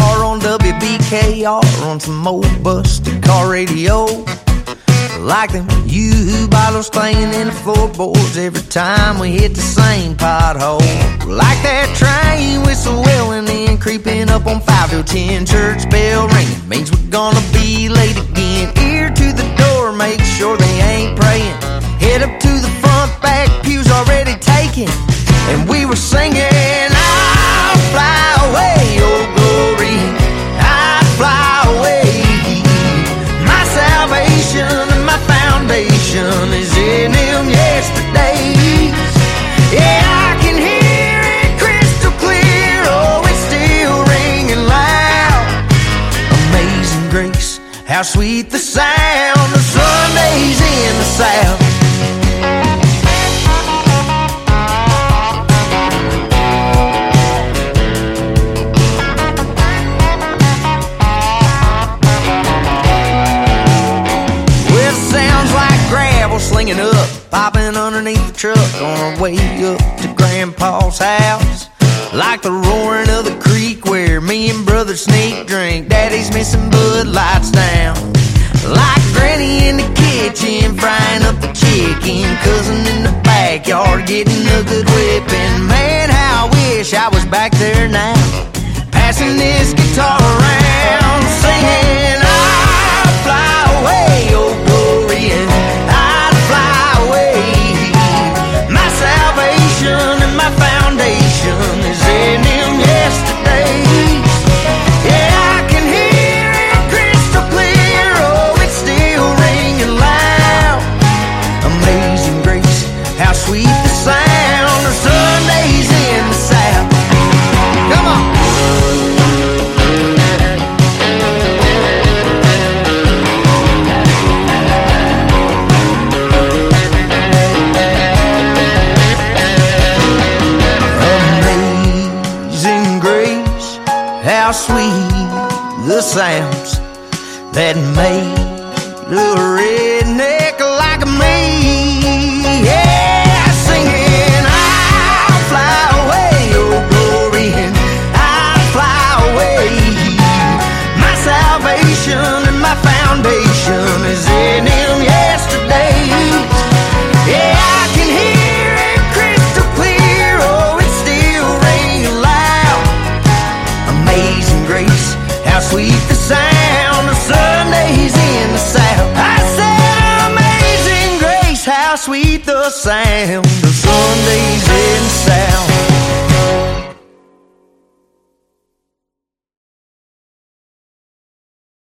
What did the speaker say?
car on WBKR on some old busted car radio. Like them U bottles clanging in the floorboards every time we hit the same pothole. Like that train whistle wailing in, creeping up on 5-10, church bell ringing, means we're gonna be late again. Ear to the door, make sure they ain't praying. Head up to the front, back pews already taken. And we were singing, I'll fly away, oh glory, I'll fly away. My salvation and my foundation is in Him yesterdays. Yeah, I can hear it crystal clear, oh, it's still ringing loud. Amazing grace, how sweet the sound of Sundays in the South. Slinging up, popping underneath the truck on our way up to Grandpa's house. Like the roaring of the creek where me and brother sneak drink. Daddy's missing Bud Lights down. Like Granny in the kitchen frying up the chicken. Cousin in the backyard getting a good whipping. Man, how I wish I was back there now, passing this guitar around, singing, I'll fly away, oh glory, and and my foundation is in Him yesterdays. Yeah, I can hear it crystal clear, oh, it's still ringing loud. Amazing grace, how sweet the sound of Sundays in the South. Come on. How sweet the sounds that made a redneck like me. Yeah, singing, I'll fly away, oh glory, and I'll fly away. My salvation and my foundation is in Him yesterday. Yeah, I can hear it crystal clear, oh, it's still ringing loud. Amazing grace, how sweet the sound of Sundays in the South. I said, amazing grace, how sweet the sound of Sundays in the South.